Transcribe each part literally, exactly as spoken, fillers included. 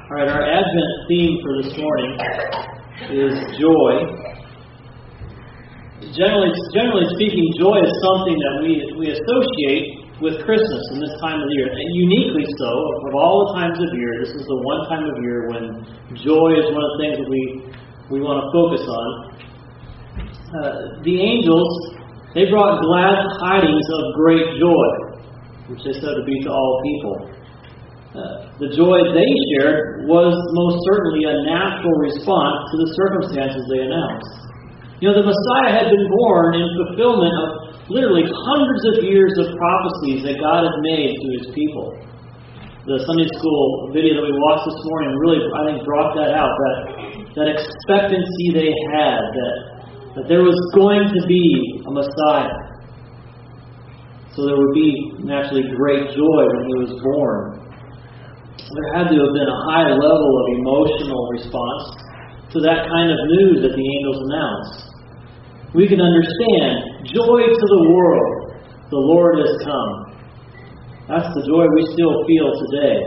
All right, our Advent theme for this morning is joy. Generally, generally speaking, joy is something that we, we associate with Christmas in this time of the year. And uniquely so, of all the times of year, this is the one time of year when joy is one of the things that we, we want to focus on. Uh, the angels, they brought glad tidings of great joy, which they said to be to all people. Uh, the joy they shared was most certainly a natural response to the circumstances they announced. You know, the Messiah had been born in fulfillment of literally hundreds of years of prophecies that God had made to His people. The Sunday school video that we watched this morning really, I think, brought that out, that, that expectancy they had, that, that there was going to be a Messiah. So there would be naturally great joy when He was born. There had to have been a high level of emotional response to that kind of news that the angels announced. We can understand, joy to the world, the Lord has come. That's the joy we still feel today.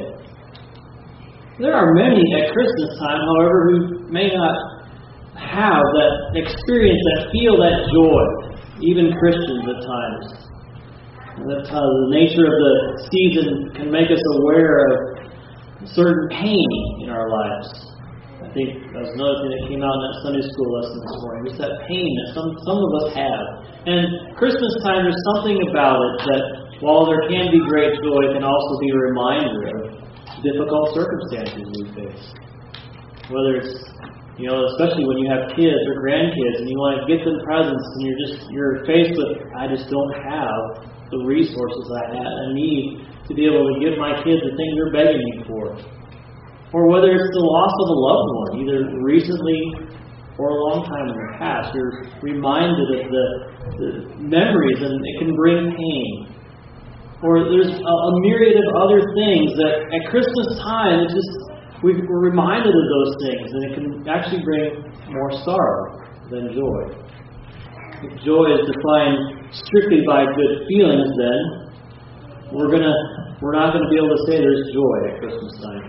There are many at Christmas time, however, who may not have that experience, that feel that joy, even Christians at times. That uh, the nature of the season can make us aware of certain pain in our lives. I think that was another thing that came out in that Sunday school lesson this morning. Just that pain that some, some of us have. And Christmas time, there's something about it that while there can be great joy, it can also be a reminder of difficult circumstances we face. Whether it's, you know, especially when you have kids or grandkids and you want to get them presents and you're just, you're faced with, I just don't have the resources I, have, I need to be able to give my kids the things they're begging me for. Or whether it's the loss of a loved one, either recently or a long time in the past, you're reminded of the, the memories and it can bring pain. Or there's a, a myriad of other things that at Christmas time, it's just we're reminded of those things and it can actually bring more sorrow than joy. If joy is defined strictly by good feelings, then We're gonna, we're not going to be able to say there's joy at Christmas time.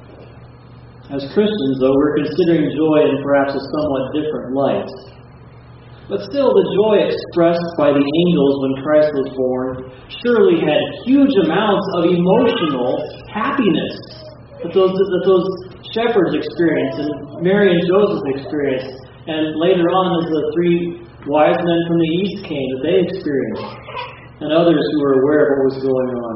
As Christians, though, we're considering joy in perhaps a somewhat different light. But still, the joy expressed by the angels when Christ was born surely had huge amounts of emotional happiness that those, that those shepherds experienced and Mary and Joseph experienced. And later on, as the three wise men from the east came, that they experienced. And others who were aware of what was going on.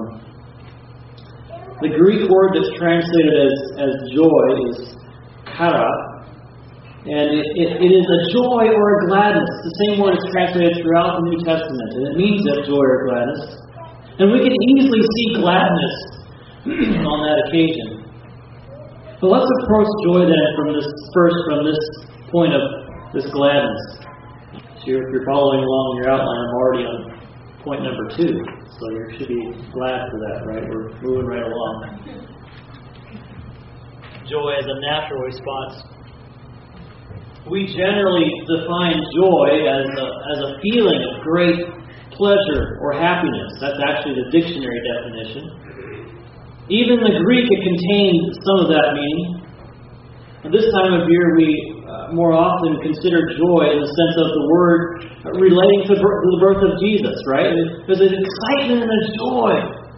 The Greek word that's translated as, as joy is chara, and it, it, it is a joy or a gladness. It's the same word that's translated throughout the New Testament, and it means that joy or gladness. And we can easily see gladness on that occasion. But let's approach joy then from this first from this point of this gladness. So if you're following along in your outline, I'm already on point number two, so you should be glad for that, right? We're moving right along. Joy as a natural response. We generally define joy as a, as a feeling of great pleasure or happiness. That's actually the dictionary definition. Even the Greek, it contains some of that meaning. At this time of year, we uh, more often consider joy in the sense of the word relating to the birth of Jesus, right? There's an excitement and a joy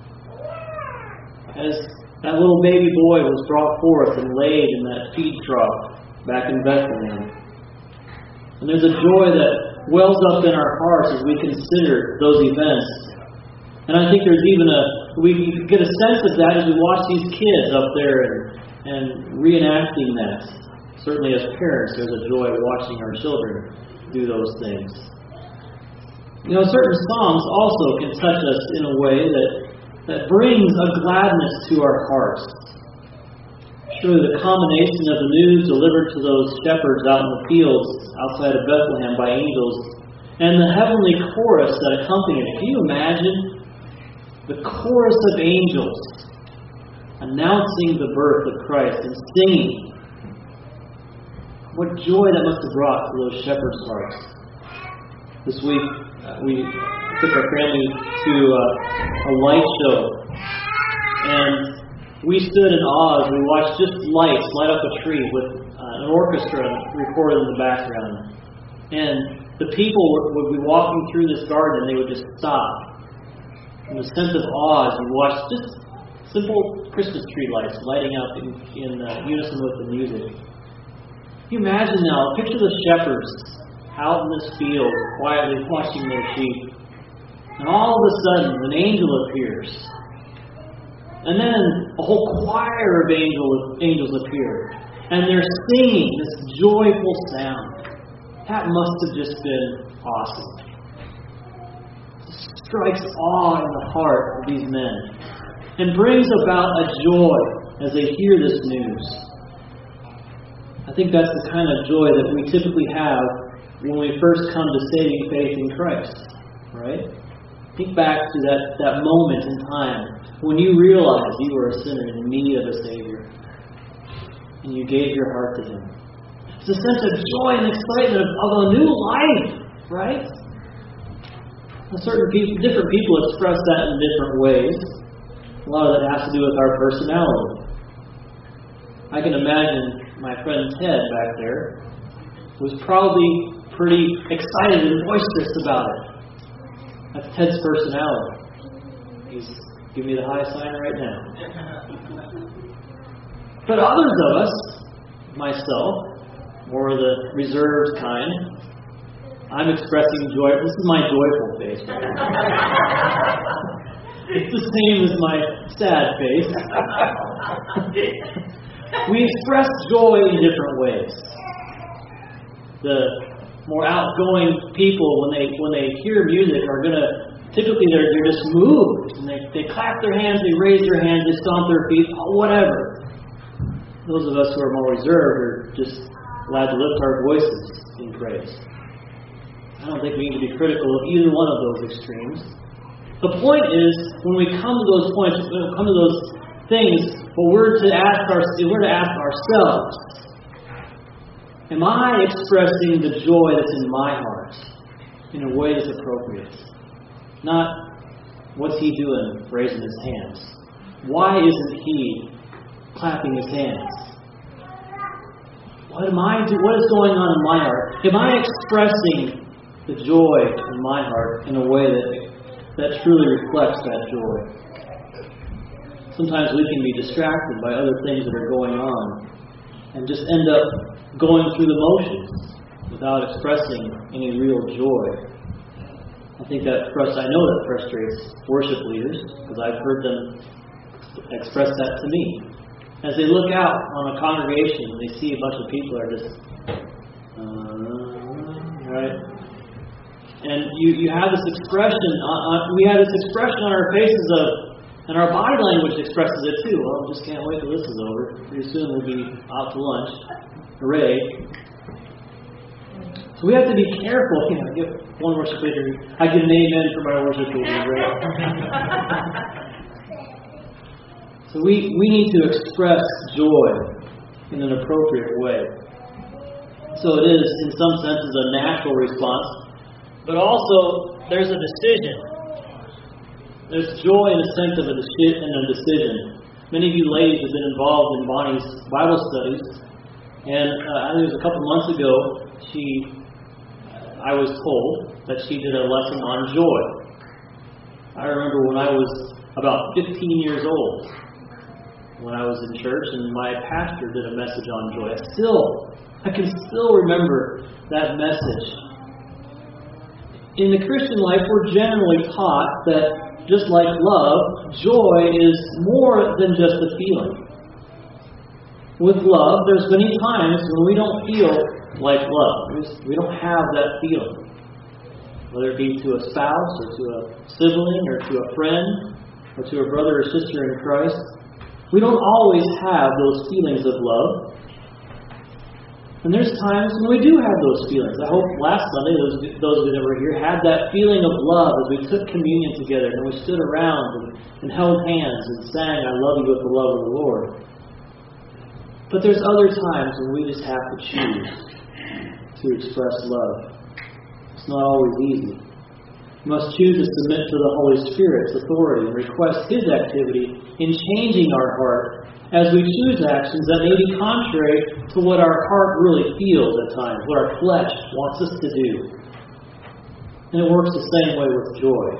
as that little baby boy was brought forth and laid in that feed trough back in Bethlehem. And there's a joy that wells up in our hearts as we consider those events. And I think there's even a, we get a sense of that as we watch these kids up there and, and reenacting that. Certainly as parents, there's a joy watching our children do those things. You know, certain songs also can touch us in a way that, that brings a gladness to our hearts. Surely the combination of the news delivered to those shepherds out in the fields outside of Bethlehem by angels and the heavenly chorus that accompanied it. Can you imagine the chorus of angels announcing the birth of Christ and singing? What joy that must have brought to those shepherds' hearts. This week, uh, we took our family to uh, a light show. And we stood in awe as we watched just lights light up a tree with uh, an orchestra recorded in the background. And the people would, would be walking through this garden and they would just stop. And the sense of awe as you watched just simple Christmas tree lights lighting up in, in uh, unison with the music. Can you imagine now, picture the shepherds out in this field quietly watching their sheep. And all of a sudden, an angel appears. And then a whole choir of angel, angels appear. And they're singing this joyful sound. That must have just been awesome. It strikes awe in the heart of these men. And brings about a joy as they hear this news. I think that's the kind of joy that we typically have when we first come to saving faith in Christ. Right? Think back to that, that moment in time when you realized you were a sinner in need of a Savior. And you gave your heart to Him. It's a sense of joy and excitement of, of a new life, right? Certain people, different people express that in different ways. A lot of that has to do with our personality. I can imagine my friend Ted back there was probably pretty excited and boisterous about it. That's Ted's personality. He's giving me the high sign right now. But others of us, myself, more of the reserved kind, I'm expressing joy. This is my joyful face right now. It's the same as my sad face. We express joy in different ways. The more outgoing people, when they when they hear music, are going to, typically they're, they're just moved. And they, they clap their hands, they raise their hands, they stomp their feet, whatever. Those of us who are more reserved are just allowed to lift our voices in praise. I don't think we need to be critical of either one of those extremes. The point is, when we come to those points, when we come to those things, what we're to ask our, we're to ask ourselves, am I expressing the joy that's in my heart in a way that's appropriate? Not, what's he doing raising his hands? Why isn't he clapping his hands? What am I do? What is going on in my heart? Am I expressing the joy in my heart in a way that that truly reflects that joy? Sometimes we can be distracted by other things that are going on and just end up going through the motions without expressing any real joy. I think that frust- I know that frustrates worship leaders because I've heard them express that to me. As they look out on a congregation and they see a bunch of people are just, uh, right? And you, you have this expression, on, on, we have this expression on our faces of, and our body language expresses it too. Well, just can't wait till this is over. Pretty soon we'll be out to lunch. Hooray. So we have to be careful. You know, get one worship leader. I get an amen for my worship leader, right? So we, we need to express joy in an appropriate way. So it is, in some senses, a natural response. But also, there's a decision. There's joy in a sense of a, deci- in a decision. Many of you ladies have been involved in Bonnie's Bible studies. And uh, I think it was a couple months ago, she, I was told that she did a lesson on joy. I remember when I was about fifteen years old, when I was in church, and my pastor did a message on joy. I still, I can still remember that message. In the Christian life, we're generally taught that just like love, joy is more than just a feeling. With love, there's many times when we don't feel like love. We don't have that feeling. Whether it be to a spouse, or to a sibling, or to a friend, or to a brother or sister in Christ. We don't always have those feelings of love. And there's times when we do have those feelings. I hope last Sunday, those, those that were here, had that feeling of love as we took communion together and we stood around and, and held hands and sang, I love you with the love of the Lord. But there's other times when we just have to choose to express love. It's not always easy. We must choose to submit to the Holy Spirit's authority and request His activity in changing our heart as we choose actions that may be contrary to what our heart really feels at times, what our flesh wants us to do. And it works the same way with joy.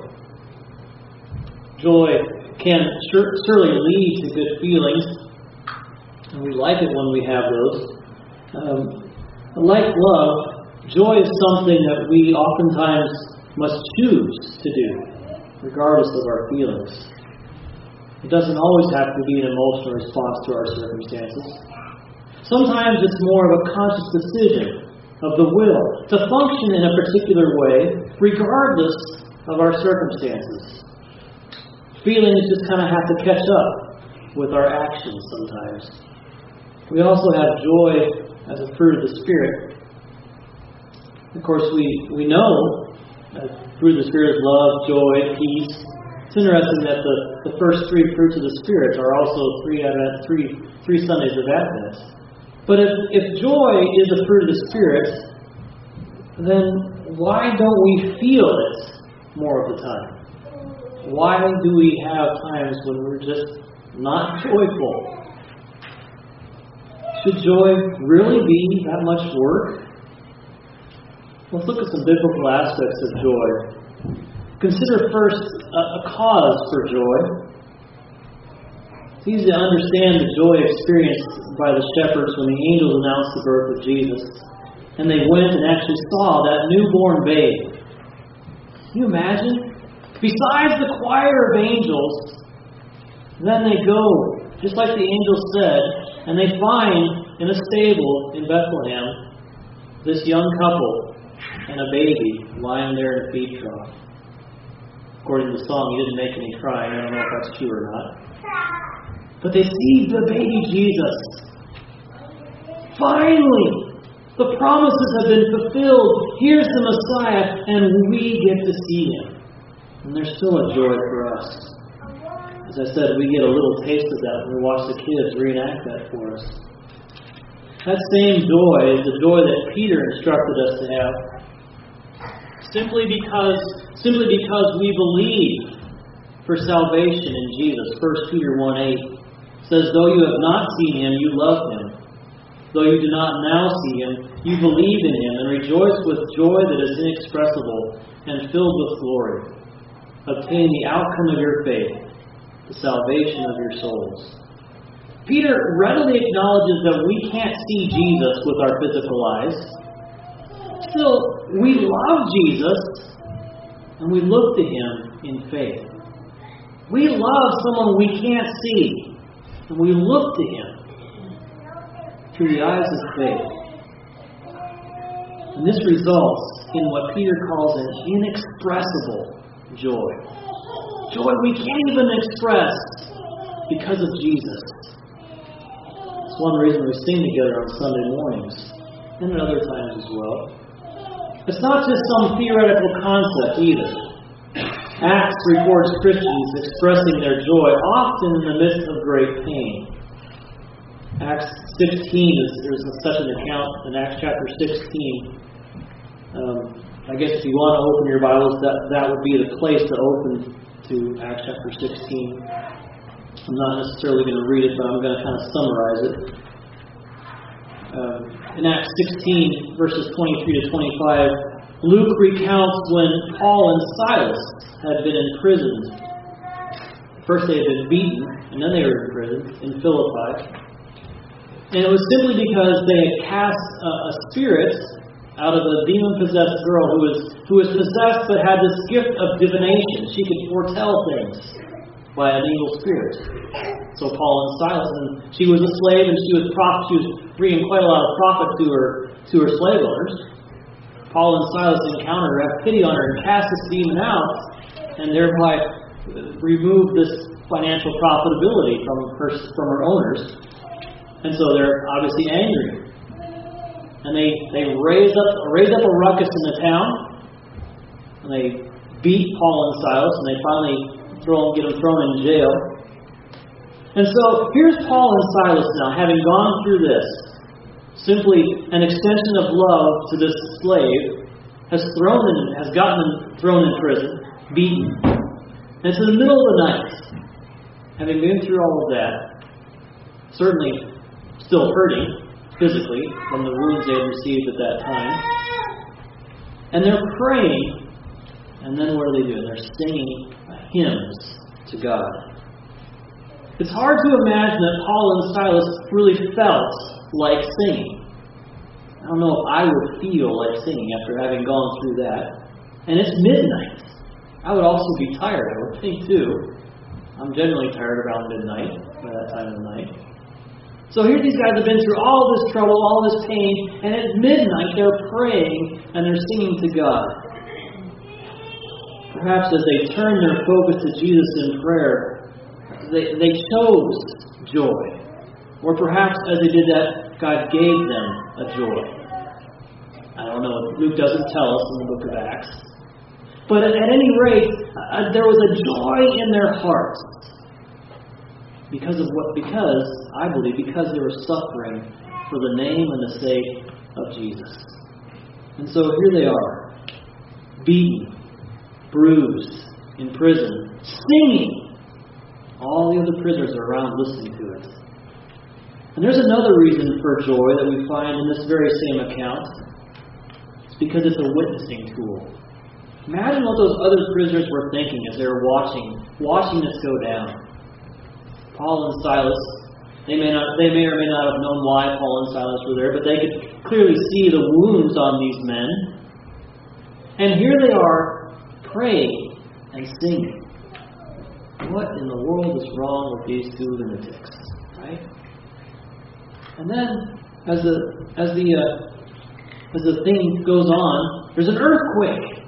Joy can sure, surely lead to good feelings, and we like it when we have those. Um, like love, joy is something that we oftentimes must choose to do, regardless of our feelings. It doesn't always have to be an emotional response to our circumstances. Sometimes it's more of a conscious decision of the will to function in a particular way, regardless of our circumstances. Feelings just kind of have to catch up with our actions sometimes. We also have joy as a fruit of the Spirit. Of course, we, we know that fruit of the Spirit is love, joy, peace. It's interesting that the, the first three fruits of the Spirit are also three Advent, three three Sundays of Advent. But if, if joy is a fruit of the Spirit, then why don't we feel it more of the time? Why do we have times when we're just not joyful? Should joy really be that much work? Let's look at some biblical aspects of joy. Consider first a, a cause for joy. It's easy to understand the joy experienced by the shepherds when the angels announced the birth of Jesus. And they went and actually saw that newborn babe. Can you imagine? Besides the choir of angels, then they go, just like the angels said, and they find in a stable in Bethlehem this young couple and a baby lying there in a feed trough. According to the song, he didn't make any crying. I don't know if that's true or not. But they see the baby Jesus. Finally, the promises have been fulfilled. Here's the Messiah, and we get to see him. And there's still a joy for us. As I said, we get a little taste of that when we watch the kids reenact that for us. That same joy is the joy that Peter instructed us to have. Simply because Simply because we believe for salvation in Jesus. First Peter one eight says, though you have not seen him, you love him. Though you do not now see him, you believe in him and rejoice with joy that is inexpressible and filled with glory, obtaining the outcome of your faith, the salvation of your souls. Peter readily acknowledges that we can't see Jesus with our physical eyes. Still, we love Jesus, and we look to him in faith. We love someone we can't see, and we look to him through the eyes of faith. And this results in what Peter calls an inexpressible joy. Joy we can't even express because of Jesus. It's one reason we sing together on Sunday mornings, and at other times as well. It's not just some theoretical concept either. Acts records Christians expressing their joy, often in the midst of great pain. Acts sixteen, is, there's such an account in Acts chapter sixteen. Um, I guess if you want to open your Bibles, that, that would be the place to open to Acts chapter sixteen. I'm not necessarily going to read it, but I'm going to kind of summarize it. Um, in Acts sixteen, verses twenty-three to twenty-five, Luke recounts when Paul and Silas had been imprisoned. First they had been beaten, and then they were imprisoned in Philippi. And it was simply because they had cast a, a spirit out of a demon-possessed girl who was who was possessed but had this gift of divination. She could foretell things by an evil spirit. So Paul and Silas, and she was a slave, and she was prof- she was bringing quite a lot of profit to her to her slave owners. Paul and Silas encountered her, have pity on her, and cast this demon out, and thereby remove this financial profitability from her from her owners. And so they're obviously angry, and they they raise up raise up a ruckus in the town, and they beat Paul and Silas, and they finally throw get them thrown in jail. And so here's Paul and Silas now, having gone through this. Simply an extension of love to this slave has thrown in, has gotten them thrown in prison, beaten. And it's in the middle of the night, having been through all of that, certainly still hurting physically from the wounds they had received at that time. And they're praying, and then what are they doing? They're singing hymns to God. It's hard to imagine that Paul and Silas really felt like singing. I don't know if I would feel like singing after having gone through that. And it's midnight. I would also be tired, I would think, too. I'm generally tired around midnight, by that time of the night. So here these guys have been through all this trouble, all this pain, and at midnight they're praying and they're singing to God. Perhaps as they turned their focus to Jesus in prayer, they, they chose joy. Or perhaps as they did that, God gave them a joy. I don't know. Luke doesn't tell us in the book of Acts. But at, at any rate, uh, there was a joy in their hearts. Because of what? Because, I believe, because they were suffering for the name and the sake of Jesus. And so here they are, beaten, bruised, in prison, singing. All the other prisoners are around listening to it. And there's another reason for joy that we find in this very same account. It's because it's a witnessing tool. Imagine what those other prisoners were thinking as they were watching, watching this go down. Paul and Silas, they may not, they may or may not have known why Paul and Silas were there, but they could clearly see the wounds on these men. And here they are, praying and singing. What in the world is wrong with these two lunatics, right? And then, as the as the uh, as the thing goes on, there's an earthquake.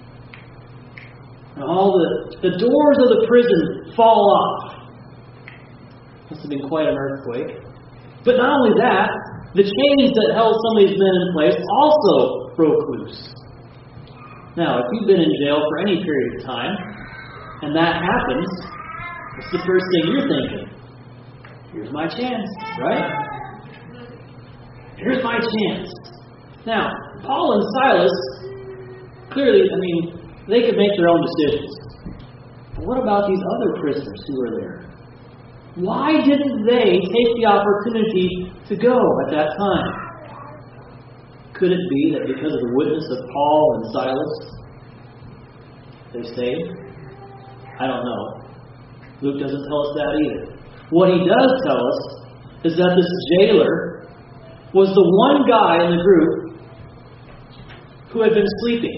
And all the the doors of the prison fall off. Must have been quite an earthquake. But not only that, the chains that held some of these men in place also broke loose. Now, if you've been in jail for any period of time, and that happens, what's the first thing you're thinking? Here's my chance, right? Here's my chance. Now, Paul and Silas, clearly, I mean, they could make their own decisions. But what about these other prisoners who were there? Why didn't they take the opportunity to go at that time? Could it be that because of the witness of Paul and Silas, they stayed? I don't know. Luke doesn't tell us that either. What he does tell us is that this jailer was the one guy in the group who had been sleeping.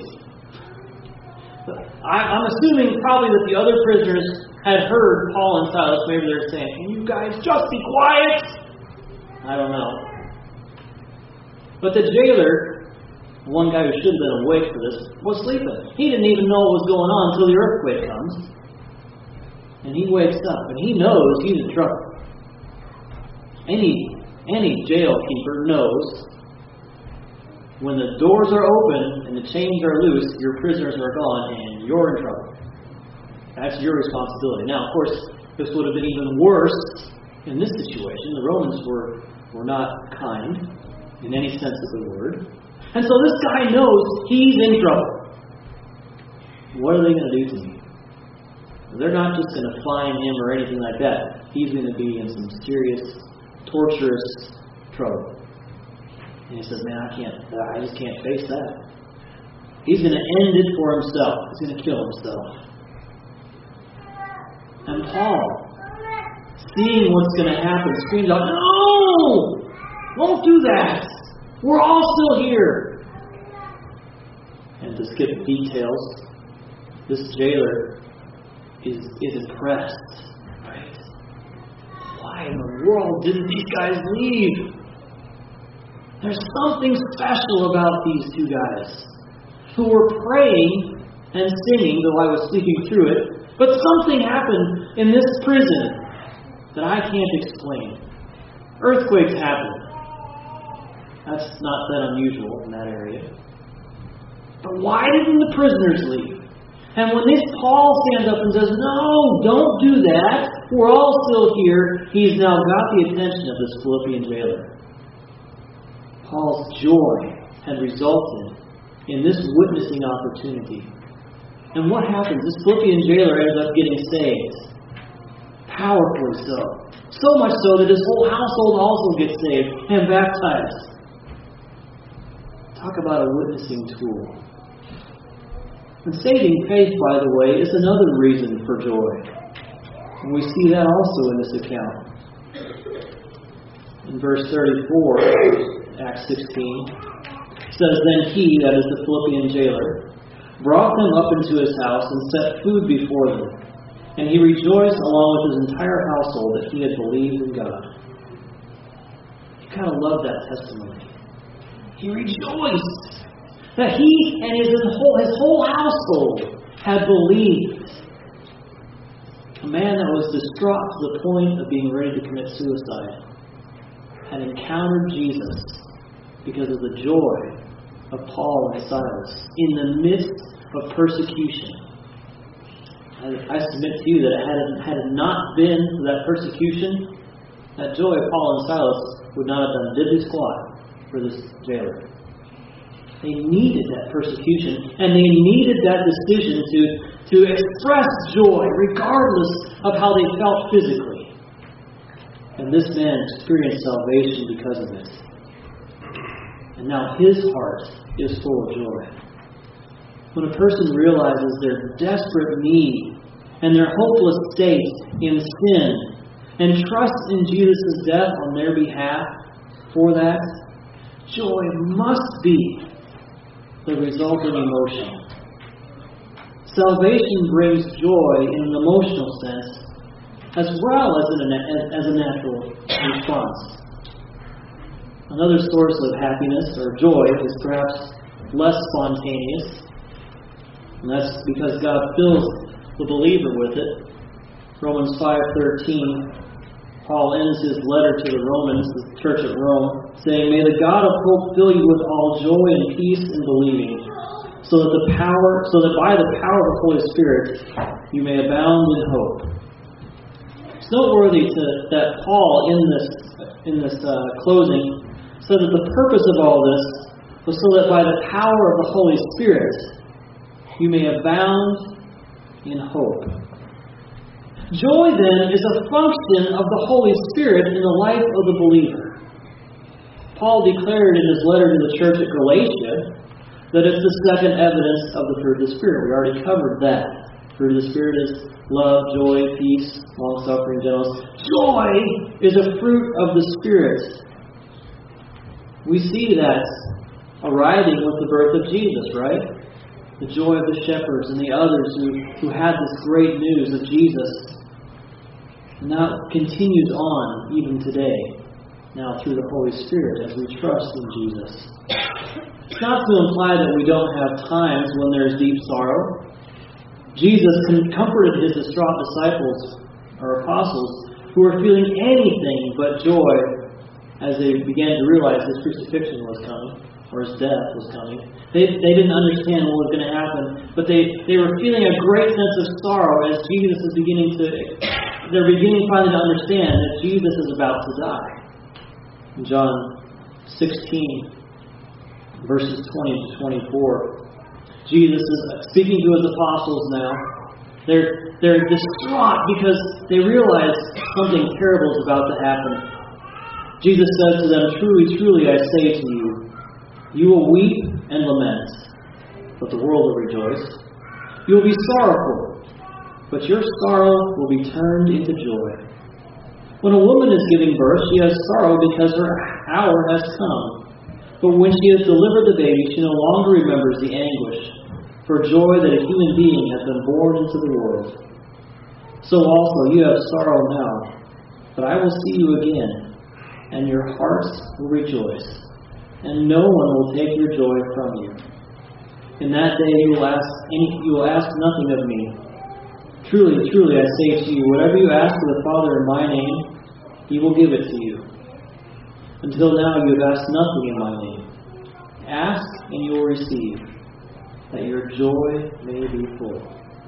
I'm assuming probably that the other prisoners had heard Paul and Silas. Maybe they're saying, "Can you guys just be quiet?" I don't know. But the jailer, one guy who should have been awake for this, was sleeping. He didn't even know what was going on until the earthquake comes. And he wakes up, and he knows he's in trouble. Any, any jail keeper knows when the doors are open and the chains are loose, your prisoners are gone, and you're in trouble. That's your responsibility. Now, of course, this would have been even worse in this situation. The Romans were, were not kind in any sense of the word. And so this guy knows he's in trouble. What are they going to do to me? They're not just going to fine him or anything like that. He's going to be in some serious, torturous trouble. And he says, man, I can't, I just can't face that. He's going to end it for himself. He's going to kill himself. And Paul, seeing what's going to happen, screams out, "No! Won't do that! We're all still here!" And to skip details, this jailer is, is impressed. Right? Why in the world didn't these guys leave? There's something special about these two guys who were praying and singing, though I was sleeping through it. But something happened in this prison that I can't explain. Earthquakes happen. That's not that unusual in that area. But why didn't the prisoners leave? And when this Paul stands up and says, "No, don't do that. We're all still here," he's now got the attention of this Philippian jailer. Paul's joy had resulted in this witnessing opportunity. And what happens? This Philippian jailer ends up getting saved. Powerfully so. So much so that his whole household also gets saved and baptized. Talk about a witnessing tool. And saving faith, by the way, is another reason for joy. And we see that also in this account. In verse thirty-four, Acts sixteen, it says, Then he, that is the Philippian jailer, brought them up into his house and set food before them. And he rejoiced along with his entire household that he had believed in God. You kind of love that testimony. He rejoiced that he and his whole, his whole household had believed. A man that was distraught to the point of being ready to commit suicide had encountered Jesus because of the joy of Paul and Silas in the midst of persecution. I, I submit to you that had it, had it not been for that persecution, that joy of Paul and Silas would not have done diddly squat for this jailer. They needed that persecution, and they needed that decision to, to express joy regardless of how they felt physically. And this man experienced salvation because of it. And now his heart is full of joy. When a person realizes their desperate need and their hopeless state in sin and trusts in Jesus' death on their behalf for that, joy must be the resulting emotion. Salvation brings joy in an emotional sense as well as, in a, as a natural response. Another source of happiness or joy is perhaps less spontaneous, and that's because God fills the believer with it. Romans five thirteen, Paul ends his letter to the Romans, the church at Rome, saying, May the God of hope fill you with all joy and peace in believing, so that the power, so that by the power of the Holy Spirit you may abound in hope. It's noteworthy to, that Paul in this in this uh, closing said that the purpose of all this was so that by the power of the Holy Spirit you may abound in hope. Joy, then, is a function of the Holy Spirit in the life of the believer. Paul declared in his letter to the church at Galatia that it's the second evidence of the fruit of the Spirit. We already covered that. The fruit of the Spirit is love, joy, peace, long-suffering, gentleness. Joy is a fruit of the Spirit. We see that arriving with the birth of Jesus, right? The joy of the shepherds and the others who, who had this great news of Jesus. And that continues on even today, now through the Holy Spirit as we trust in Jesus. It's not to imply that we don't have times when there's deep sorrow. Jesus comforted his distraught disciples, or apostles, who were feeling anything but joy as they began to realize his crucifixion was coming, or his death was coming. They, they didn't understand what was going to happen, but they, they were feeling a great sense of sorrow as Jesus is beginning to, they're beginning finally to understand that Jesus is about to die. In John sixteen, verses twenty to twenty-four, Jesus is speaking to his apostles now. They're, they're distraught because they realize something terrible is about to happen. Jesus says to them, Truly, truly, I say to you, you will weep and lament, but the world will rejoice. You will be sorrowful, but your sorrow will be turned into joy. When a woman is giving birth, she has sorrow because her hour has come. But when she has delivered the baby, she no longer remembers the anguish for joy that a human being has been born into the world. So also you have sorrow now, but I will see you again, and your hearts will rejoice, and no one will take your joy from you. In that day you will ask any, you will ask nothing of me. Truly, truly, I say to you, whatever you ask of the Father in my name, he will give it to you. Until now you have asked nothing in my name. Ask, and you will receive, that your joy may be full.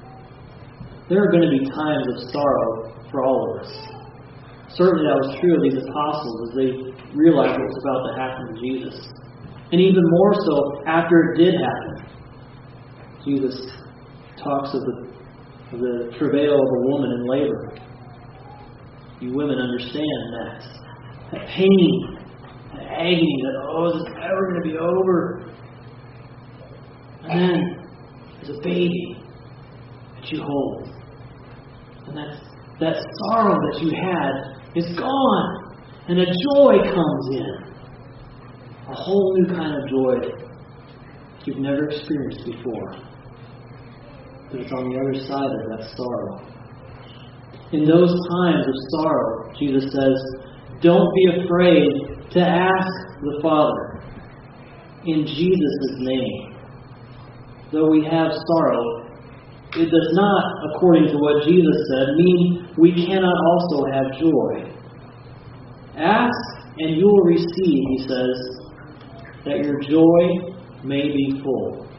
There are going to be times of sorrow for all of us. Certainly that was true of these apostles as they realized what was about to happen to Jesus. And even more so after it did happen. Jesus talks of the, of the travail of a woman in labor. You women understand that. That pain, that agony, that, oh, is this ever going to be over? And then there's a baby that you hold. And that, that sorrow that you had is gone. And a joy comes in. A whole new kind of joy you've never experienced before. But it's on the other side of that sorrow. In those times of sorrow, Jesus says, don't be afraid to ask the Father in Jesus' name. Though we have sorrow, it does not, according to what Jesus said, mean we cannot also have joy. Ask and you will receive, he says, that your joy may be full.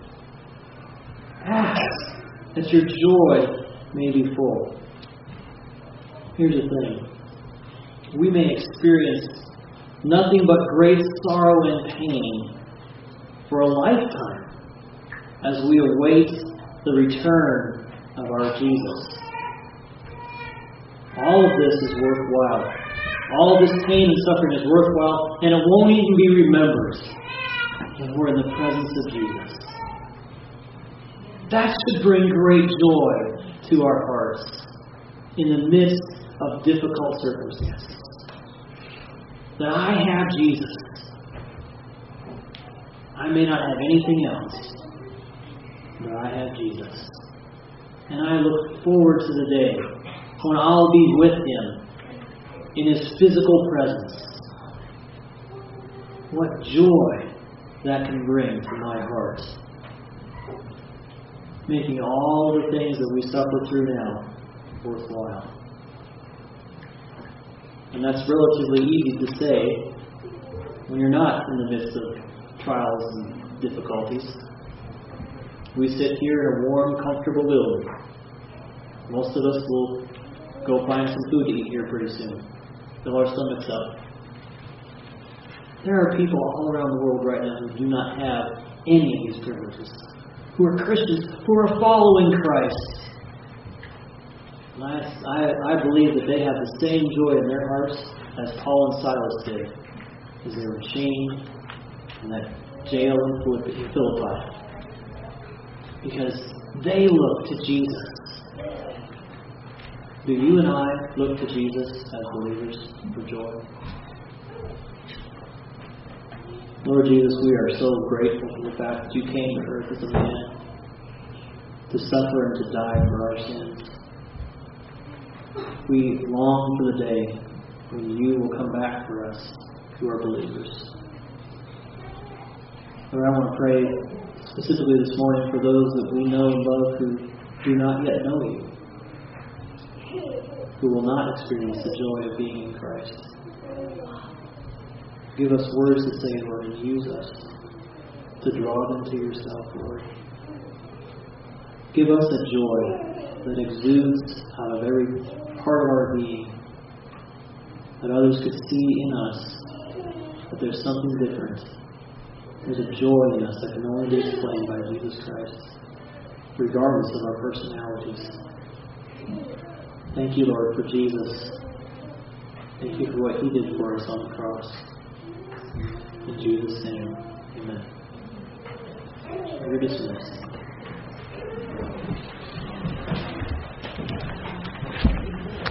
Ask that your joy may be full. Here's the thing. We may experience nothing but great sorrow and pain for a lifetime as we await the return of our Jesus. All of this is worthwhile. All of this pain and suffering is worthwhile, and it won't even be remembered when we're in the presence of Jesus. That should bring great joy to our hearts in the midst of difficult circumstances. That I have Jesus. I may not have anything else, but I have Jesus. And I look forward to the day when I'll be with Him in His physical presence. What joy that can bring to my heart. Making all the things that we suffer through now worthwhile. And that's relatively easy to say when you're not in the midst of trials and difficulties. We sit here in a warm, comfortable building. Most of us will go find some food to eat here pretty soon. Fill our stomachs up. There are people all around the world right now who do not have any of these privileges. Who are Christians, who are following Christ. And I, I, I believe that they have the same joy in their hearts as Paul and Silas did as they were chained in that jail in Philippi. Because they look to Jesus. Do you and I look to Jesus as believers for joy? Lord Jesus, we are so grateful for the fact that you came to earth as a man to suffer and to die for our sins. We long for the day when you will come back for us who are believers. Lord, I want to pray specifically this morning for those that we know and love who do not yet know you, who will not experience the joy of being in Christ. Give us words to say, Lord, and use us to draw them to yourself, Lord. Give us a joy that exudes out of every part of our being, that others could see in us that there's something different. There's a joy in us that can only be explained by Jesus Christ, regardless of our personalities. Thank you, Lord, for Jesus. Thank you for what He did for us on the cross. In Jesus' name, amen. You're dismissed.